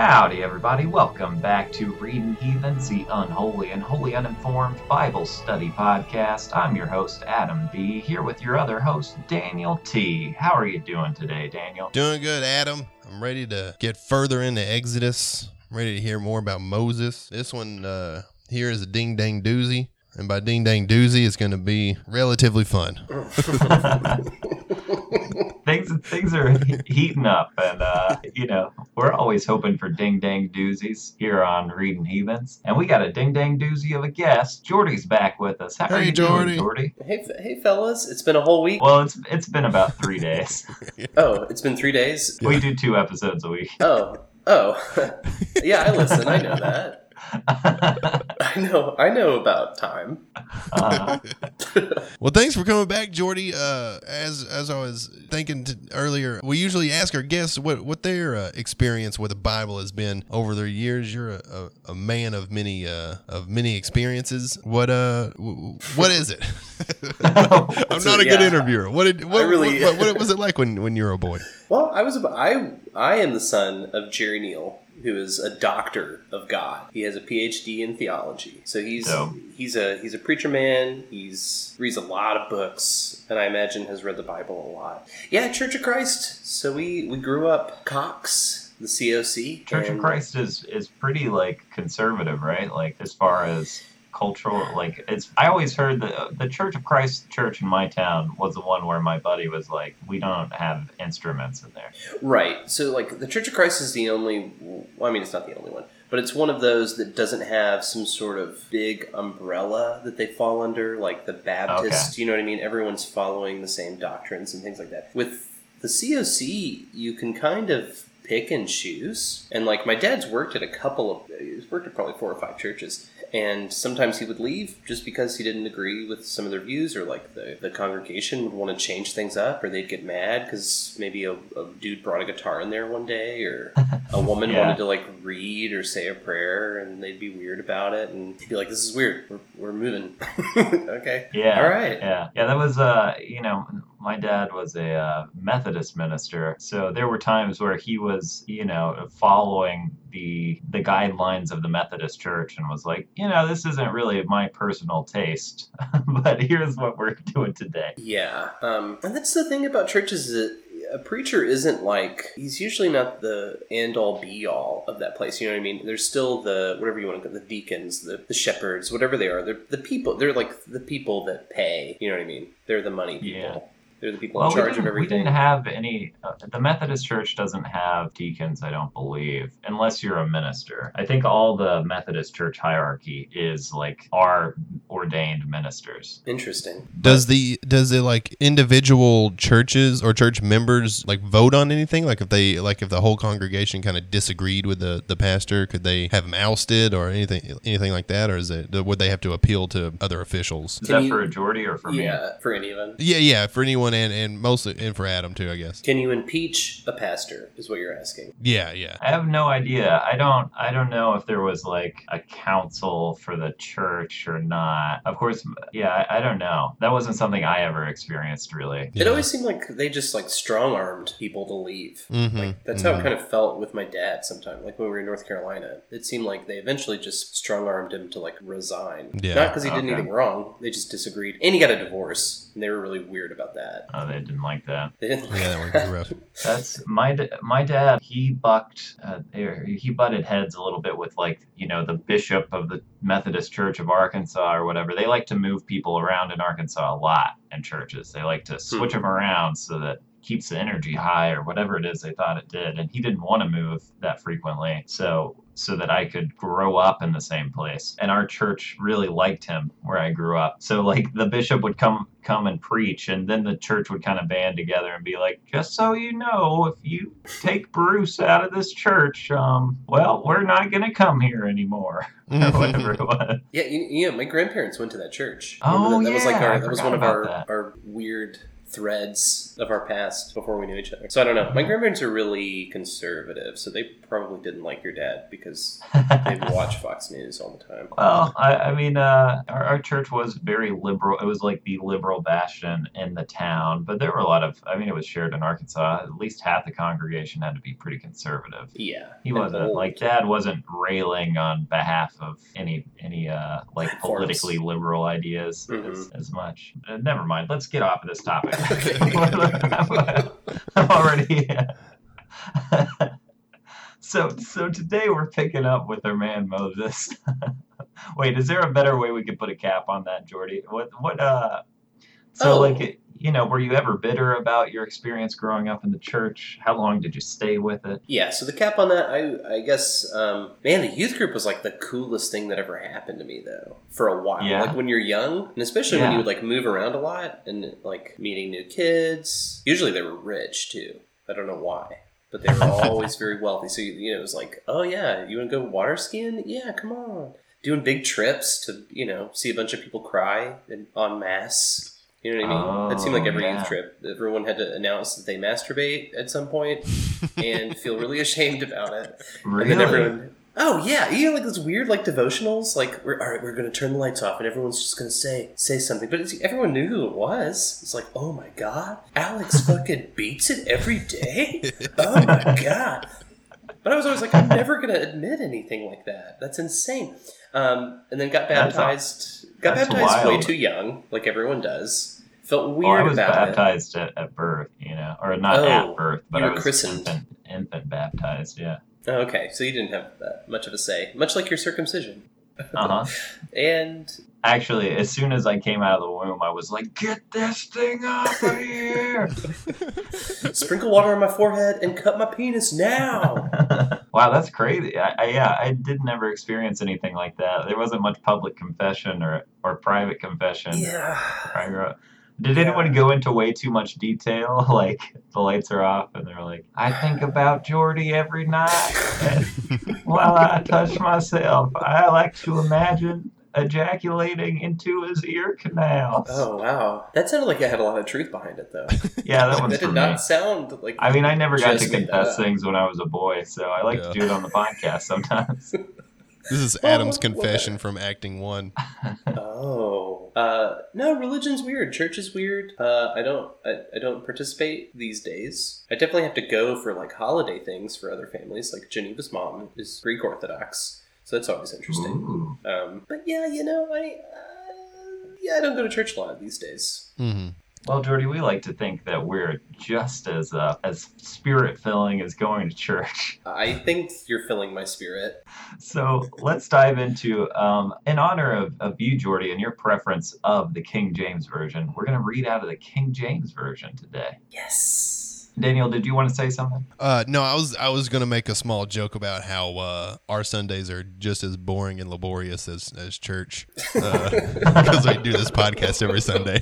Howdy, everybody. Welcome back to Reading Heathens, the unholy and wholly uninformed Bible study podcast. I'm your host, Adam B., here with your other host, Daniel T. How are you doing today, Daniel? Doing good, Adam. I'm ready to get further into Exodus. I'm ready to hear more about Moses. This one here is a ding-dang doozy. And by ding-dang doozy, it's going to be relatively fun. Things are heating up, and we're always hoping for ding-dang doozies here on Reading Heathens. And we got a ding-dang doozy of a guest. Jordy's back with us. How are you doing, Jordy? Hey, fellas. It's been a whole week. Well, it's been about 3 days. Oh, it's been 3 days? We do 2 episodes a week. Oh. Yeah, I listen. I know that. I know about time. Well, thanks for coming back, Jordy. As I was thinking earlier, we usually ask our guests what their experience with the Bible has been over their years. You're a man of many experiences. What is it? I'm not a good interviewer. What was it like when you were a boy? Well, I am the son of Jerry Neal, who is a doctor of God. He has a PhD in theology. So he's a preacher man. He reads a lot of books, and I imagine has read the Bible a lot. Yeah, Church of Christ. So we grew up Cox, the COC. Church of Christ is pretty conservative, right? As far as cultural, I always heard the Church of Christ church in my town was the one where my buddy was like, we don't have instruments in there. Right. So the Church of Christ is the only, it's not the only one, but it's one of those that doesn't have some sort of big umbrella that they fall under, like the Baptist, okay. You know what I mean? Everyone's following the same doctrines and things like that. With the COC, you can kind of pick and choose. And my dad's worked at he's worked at probably 4 or 5 churches. And sometimes he would leave just because he didn't agree with some of their views, or the congregation would want to change things up, or they'd get mad because maybe a dude brought a guitar in there one day, or a woman wanted to read or say a prayer, and they'd be weird about it, and he'd be like, "This is weird. We're moving." Okay. Yeah. All right. Yeah. That was my dad was a Methodist minister, so there were times where he was following the guidelines of the Methodist Church and was like, this isn't really my personal taste, but here's what we're doing today. Yeah. And that's the thing about churches, is that a preacher isn't he's usually not the end-all be-all of that place, you know what I mean? There's still the, whatever you want to call the deacons, the shepherds, whatever they are. They're the people, they're the people that pay, you know what I mean? They're the money people. Yeah. They're the people in charge of everything. We didn't have any... the Methodist Church doesn't have deacons, I don't believe, unless you're a minister. I think all the Methodist Church hierarchy is our ordained ministers. Interesting. Does the individual churches or church members vote on anything? If the whole congregation kind of disagreed with the pastor, could they have him ousted or anything like that, or would they have to appeal to other officials? Is that for a Jordy or for me? Yeah, for any of them. Yeah, for anyone. And mostly, and for Adam too, I guess. Can you impeach a pastor? Is what you're asking? Yeah. I have no idea. I don't know if there was a council for the church or not. Of course, yeah. I don't know. That wasn't something I ever experienced, really. It always seemed like they just strong-armed people to leave. Mm-hmm. That's how it kind of felt with my dad. Sometimes, when we were in North Carolina, it seemed like they eventually just strong-armed him to resign. Yeah. Not because he did anything wrong. They just disagreed, and he got a divorce, and they were really weird about that. Oh, they didn't like that. That would be rough. That's my dad. He butted heads a little bit with the bishop of the Methodist Church of Arkansas or whatever. They like to move people around in Arkansas a lot in churches. They like to switch them around so that keeps the energy high or whatever it is they thought it did. And he didn't want to move that frequently. So that I could grow up in the same place. And our church really liked him where I grew up. So the bishop would come and preach, and then the church would kind of band together and be like, just so you know, if you take Bruce out of this church, we're not going to come here anymore. Or whatever it was. Yeah, my grandparents went to that church. Oh, that? Yeah. That was one of our weird threads of our past before we knew each other. So I don't know. My grandparents are really conservative, so they probably didn't like your dad because they watch Fox News all the time. Well, I mean, our church was very liberal. It was like the liberal bastion in the town, but there were a lot of, I mean, it was shared in Arkansas. At least half the congregation had to be pretty conservative. Yeah. He wasn't, like, Dad wasn't railing on behalf of any like politically liberal ideas as much. Never mind. Let's get off of this topic. I'm already. So today we're picking up with our man Moses. Wait, is there a better way we could put a cap on that, Jordy? Were you ever bitter about your experience growing up in the church? How long did you stay with it? Yeah, so the cap on that, I guess, the youth group was like the coolest thing that ever happened to me, though, for a while. Yeah. Like when you're young, and especially when you would like move around a lot and like meeting new kids. Usually they were rich, too. I don't know why. But they were always very wealthy. So, it was like, oh, yeah, you want to go water skiing? Yeah, come on. Doing big trips to, see a bunch of people cry en masse. You know what I mean? That seemed like every youth trip. Everyone had to announce that they masturbate at some point and feel really ashamed about it. Really? And then everyone, oh yeah, like those weird like devotionals. Like, all right, we're going to turn the lights off and everyone's just going to say something. But everyone knew who it was. It's like, oh my God, Alex fucking beats it every day? Oh my God. But I was always like, I'm never going to admit anything like that. That's insane. And then got baptized. Got baptized way too young, like everyone does. Felt weird about it. I was baptized at birth, or not at birth, but you I were was christened. Infant baptized, yeah. Oh, okay, so you didn't have that much of a say, much like your circumcision. Uh-huh. And actually, as soon as I came out of the womb, I was like, "Get this thing off of here!" Sprinkle water on my forehead and cut my penis now. Wow, that's crazy. I did never experience anything like that. There wasn't much public confession or private confession. Yeah. Did anyone go into way too much detail? Like, the lights are off and they're like, I think about Jordy every night. While I touch myself, I like to imagine ejaculating into his ear canals. Oh, wow. That sounded like it had a lot of truth behind it, though. Yeah, that one's that for did me. not sound like... I mean, I never got to confess things when I was a boy, so I like to do it on the podcast sometimes. This is Adam's confession from Acting 1. Oh. No, religion's weird. Church is weird. I don't participate these days. I definitely have to go for like holiday things for other families. Like Geneva's mom is Greek Orthodox, so that's always interesting. But yeah, I don't go to church a lot these days. Mm-hmm. Well, Jordy, we like to think that we're just as spirit-filling as going to church. I think you're filling my spirit. So let's dive into, in honor of you, Jordy, and your preference of the King James Version, we're going to read out of the King James Version today. Yes. Daniel, did you want to say something? No, I was going to make a small joke about how our Sundays are just as boring and laborious as church because we do this podcast every Sunday.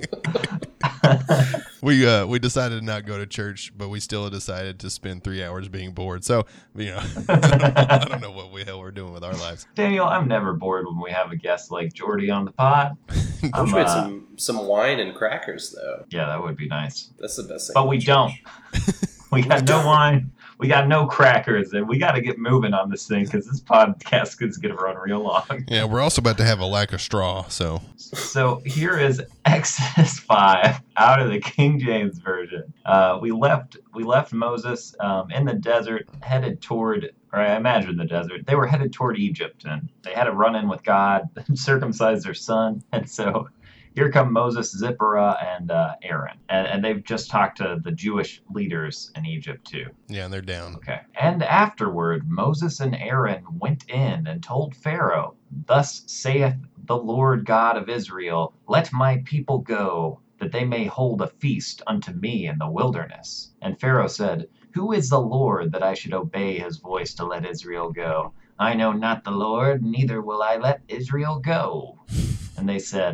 We decided to not go to church, but we still decided to spend 3 hours being bored. So, I don't know what the hell we're doing with our lives. Daniel, I'm never bored when we have a guest like Jordy on the pod. I wish we had some wine and crackers, though. Yeah, that would be nice. That's the best thing. But we don't. We got no wine. We got no crackers, and we got to get moving on this thing because this podcast is going to run real long. Yeah, we're also about to have a lack of straw, so. So here is Exodus 5 out of the King James Version. We left Moses in the desert, headed toward, or I imagine the desert. They were headed toward Egypt, and they had a run-in with God, circumcised their son, and so here come Moses, Zipporah, and Aaron. And they've just talked to the Jewish leaders in Egypt, too. Yeah, and they're down. Okay. And afterward, Moses and Aaron went in and told Pharaoh, "Thus saith the Lord God of Israel, let my people go, that they may hold a feast unto me in the wilderness." And Pharaoh said, "Who is the Lord that I should obey his voice to let Israel go? I know not the Lord, neither will I let Israel go." And they said,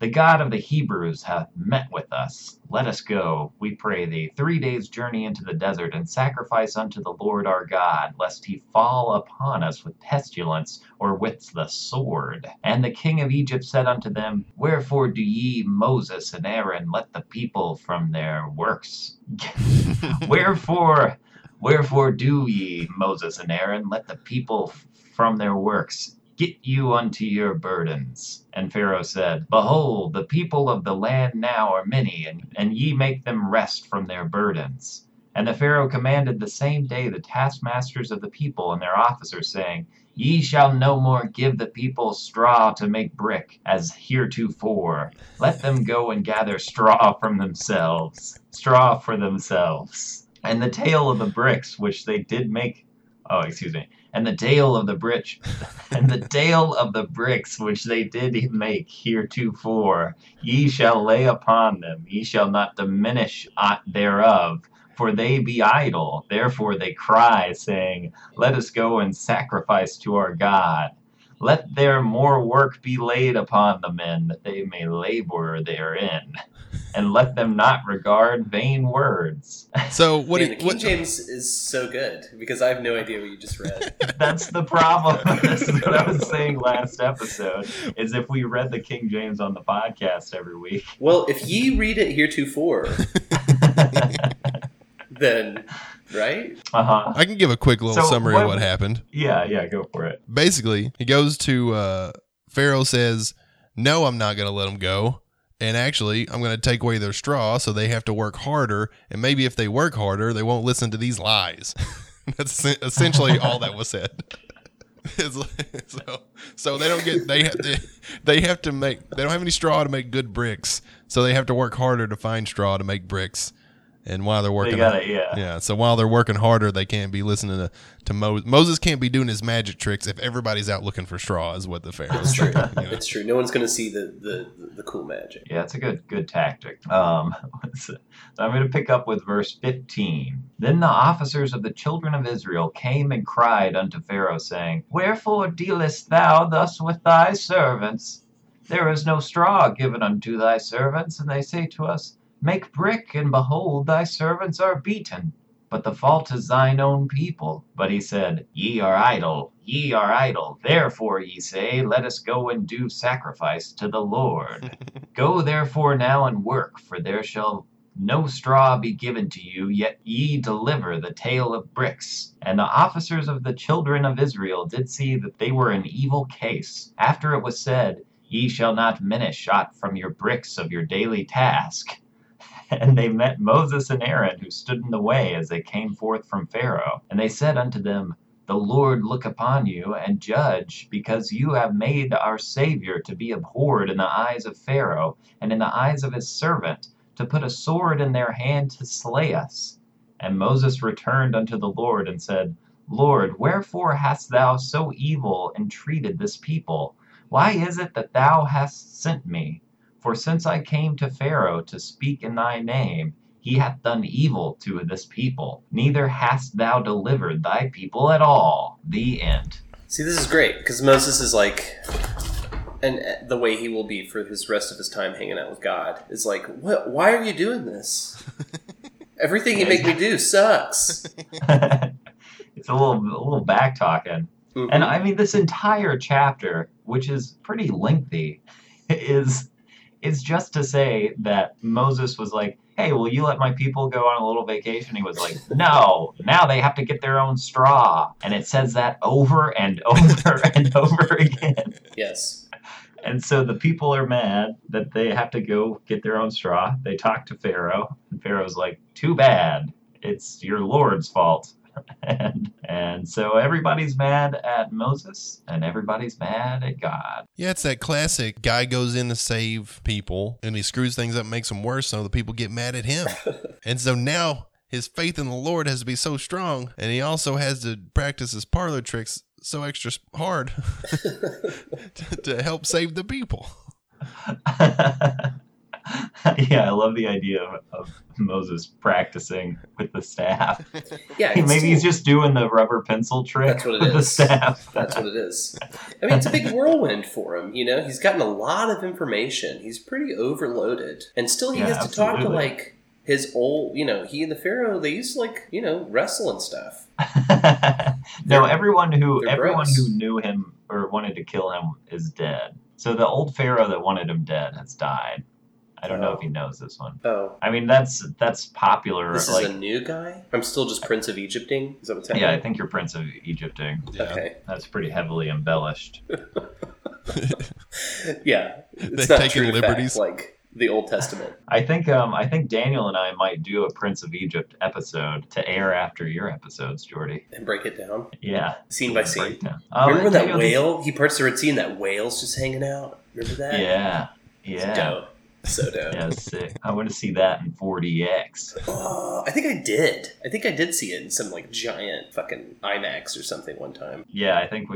The God of the Hebrews hath met with us. Let us go, we pray thee, 3 days' journey into the desert, and sacrifice unto the Lord our God, lest he fall upon us with pestilence or with the sword. And the king of Egypt said unto them, Wherefore do ye, Moses and Aaron, let the people from their works? Wherefore do ye, Moses and Aaron, let the people from their works? Get you unto your burdens. And Pharaoh said, Behold, the people of the land now are many, and ye make them rest from their burdens. And the Pharaoh commanded the same day the taskmasters of the people and their officers, saying, Ye shall no more give the people straw to make brick, as heretofore. Let them go and gather straw for themselves. And the tale of the bricks which they did make, and the tale of the bricks which they did make heretofore, ye shall lay upon them, ye shall not diminish aught thereof, for they be idle. Therefore they cry, saying, Let us go and sacrifice to our God. Let their more work be laid upon the men, that they may labor therein. And let them not regard vain words. So the King James is so good because I have no idea what you just read. That's the problem. This is what I was saying last episode, is if we read the King James on the podcast every week. Well, if ye read it heretofore, then, right? Uh-huh. I can give a quick little summary of what happened. Yeah, go for it. Basically, he goes to, Pharaoh says, no, I'm not going to let them go. And actually, I'm going to take away their straw, so they have to work harder. And maybe if they work harder, they won't listen to these lies. That's essentially all that was said. So they don't get they don't have any straw to make good bricks, so they have to work harder to find straw to make bricks. And while they're working, so while they're working harder, they can't be listening to Moses. Moses can't be doing his magic tricks if everybody's out looking for straw, is what the Pharaoh's saying. It's true. No one's going to see the cool magic. Yeah, it's a good tactic. So I'm going to pick up with verse 15. Then the officers of the children of Israel came and cried unto Pharaoh, saying, Wherefore dealest thou thus with thy servants? There is no straw given unto thy servants. And they say to us, Make brick, and behold, thy servants are beaten. But the fault is thine own people. But he said, Ye are idle. Therefore ye say, Let us go and do sacrifice to the Lord. Go therefore now and work, for there shall no straw be given to you, yet ye deliver the tale of bricks. And the officers of the children of Israel did see that they were in evil case. After it was said, Ye shall not minish aught from your bricks of your daily task. And they met Moses and Aaron, who stood in the way as they came forth from Pharaoh. And they said unto them, The Lord look upon you, and judge, because you have made our Savior to be abhorred in the eyes of Pharaoh, and in the eyes of his servant, to put a sword in their hand to slay us. And Moses returned unto the Lord, and said, Lord, wherefore hast thou so evil entreated this people? Why is it that thou hast sent me? For since I came to Pharaoh to speak in thy name, he hath done evil to this people. Neither hast thou delivered thy people at all. The end. See, this is great, because Moses is like, and the way he will be for his rest of his time hanging out with God, is like, what? Why are you doing this? Everything you make me do sucks. It's a little back talking. Mm-hmm. And I mean, this entire chapter, which is pretty lengthy, is just to say that Moses was like, hey, will you let my people go on a little vacation? He was like, no, now they have to get their own straw. And it says that over and over and over again. Yes. And so the people are mad that they have to go get their own straw. They talk to Pharaoh, and Pharaoh's like, too bad. It's your Lord's fault. And so everybody's mad at Moses and everybody's mad at God. Yeah, it's that classic guy goes in to save people and he screws things up, makes them worse, so the people get mad at him. And so now his faith in the Lord has to be so strong, and he also has to practice his parlor tricks so extra hard to help save the people. Yeah, I love the idea of Moses practicing with the staff. Yeah, maybe he's just doing the rubber pencil trick That's what it with the is. staff. That's what it is. I mean, it's a big whirlwind for him. He's gotten a lot of information. He's pretty overloaded, and still he has to talk to like his old. He and the Pharaoh, they used to wrestle and stuff. No, everyone who bros. knew him or wanted to kill him is dead. So the old Pharaoh that wanted him dead has died. I don't know if he knows this one. Oh. I mean, that's popular. This is a new guy? I'm still just Prince of Egypting? Is that what's happening? Yeah, I think you're Prince of Egypting. Yeah. Okay. That's pretty heavily embellished. Yeah. It's They not taking true to liberties? fact, like the Old Testament. I think Daniel and I might do a Prince of Egypt episode to air after your episodes, Jordy. And break it down. Yeah. Scene by scene. Breakdown. Remember when that Daniel, whale? He parts the Red Sea and that whale's just hanging out? Remember that? Yeah. It's Yeah. dope. So dope. Yeah, sick. I want to see that in 4DX. I think I did. I think I did see it in some giant fucking IMAX or something one time. Yeah, I think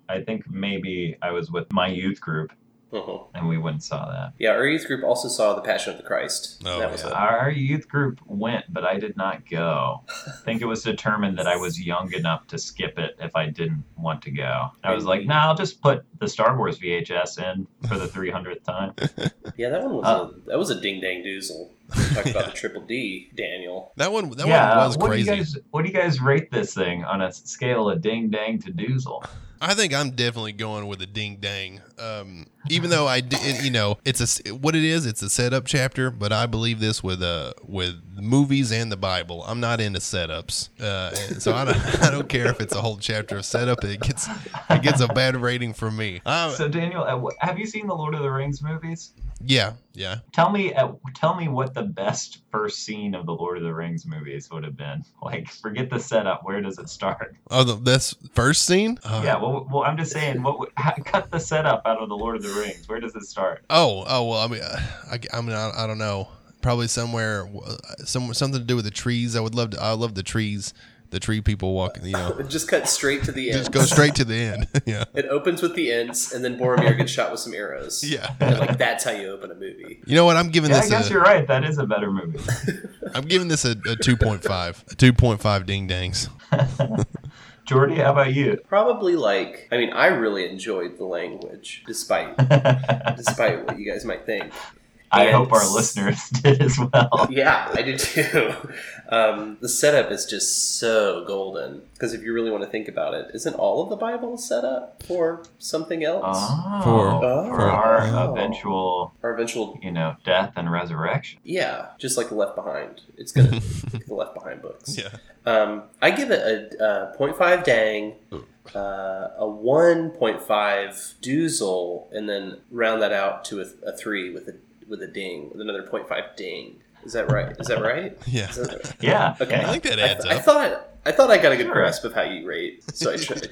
maybe I was with my youth group Uh-huh. and we went and saw that. Yeah, our youth group also saw The Passion of the Christ. Oh, That was yeah. Our youth group went, but I did not go. I think it was determined that I was young enough to skip it if I didn't want to go. I was like, I'll just put the Star Wars VHS in for the 300th time. Yeah, that one was a ding dang doozle. Talk about the Triple D, Daniel. That one was what crazy. What do you guys rate this thing on a scale of ding dang to doozle? I think I'm definitely going with a ding dang. Even though it's what it is. It's a setup chapter, but I believe this with movies and the Bible. I'm not into setups, so I don't care if it's a whole chapter of setup. It gets a bad rating from me. So Daniel, have you seen the Lord of the Rings movies? Yeah. Tell me what the best first scene of the Lord of the Rings movies would have been. Like, forget the setup. Where does it start? Oh, this first scene? Yeah. Well, I'm just saying. Cut the setup out of the Lord of the Rings. Where does it start? Oh. Well, I mean, I don't know. Probably somewhere, something to do with the trees. I love the trees. The tree people walking, Just cut straight to the end. Just go straight to the end. Yeah. It opens with the Ents, and then Boromir gets shot with some arrows. Yeah. And that's how you open a movie. You know what? I'm giving I this. guess you're right. That is a better movie. I'm giving this a 2.5. A 2.5 ding dangs. Jordy, how about you? Probably I really enjoyed the language, despite what you guys might think. I hope our listeners did as well. Yeah, I do too. The setup is just so golden. Because if you really want to think about it, isn't all of the Bible a setup for something else? For our eventual, death and resurrection. Yeah, just like Left Behind. It's gonna the Left Behind books. Yeah. I give it a 0.5 dang, a 1.5 doozle, and then round that out to a 3 with a ding, with another 0.5 ding. Is that right? Yeah. Yeah. Okay. I think that adds up. I thought I got a good grasp of how you rate, so I tried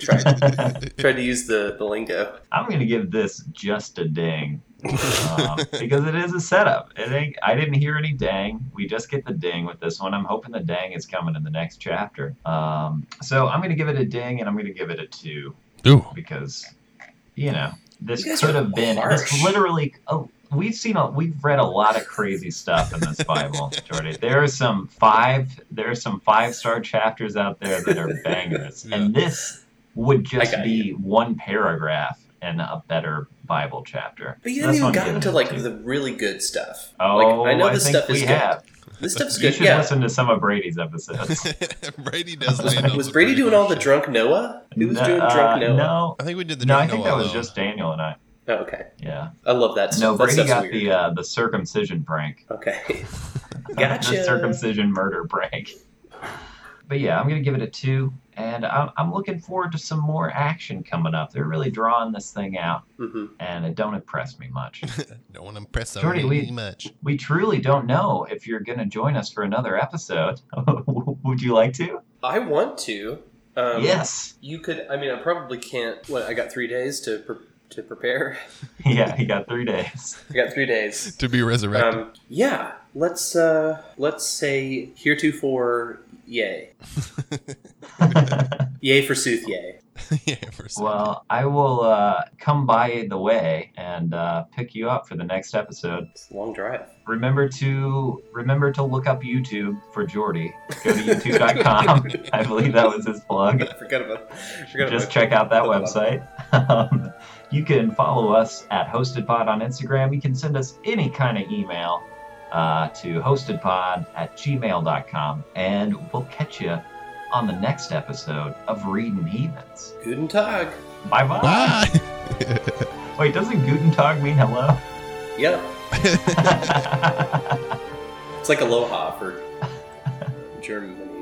to use the lingo. I'm going to give this just a ding because it is a setup. I didn't hear any dang. We just get the ding with this one. I'm hoping the dang is coming in the next chapter. So I'm going to give it a ding, and I'm going to give it a 2. Ooh. Because, this You guys could are have been. harsh. This literally. We've read a lot of crazy stuff in this Bible, Jordy. There are some 5-star chapters out there that are bangers, Yeah. and this would just got be you. one paragraph in a better Bible chapter. But you That's haven't what even I'm gotten giving to it the really good stuff. Oh, I know I this think stuff is we good. have. This stuff's You good. should Yeah. listen to some of Brady's episodes. Brady does land on Was some Brady pretty doing good all the shit. drunk Noah? Who was doing drunk Noah? No, I think we did the no, drunk I think Noah that was alone. just Daniel and I. Oh, okay. Yeah. I love that stuff. No, That Brady stuff's got weird. the circumcision prank. Okay. The Gotcha. circumcision murder prank. But yeah, I'm going to give it a 2. And I'm looking forward to some more action coming up. They're really drawing this thing out. Mm-hmm. And it don't impress me much. Don't want to impress Jordy, me much. We truly don't know if you're going to join us for another episode. Would you like to? I want to. Yes. You could. I mean, I probably can't. I got 3 days to prepare. Yeah, you got 3 days. I got 3 days. To be resurrected. Yeah. Let's say heretofore, yay. Yay for sooth, yay. Yeah, for a second. Well, I will come by the way and pick you up for the next episode. It's a long drive. Remember to look up YouTube for Jordy. Go to youtube.com. I believe that was his plug. Forget about Just check out that website. You can follow us at HostedPod on Instagram. You can send us any kind of email to hostedpod@gmail.com. And we'll catch you on the next episode of Reading Heathens. Guten Tag. Bye-bye. Bye. Wait, doesn't Guten Tag mean hello? Yep. It's like aloha for Germany.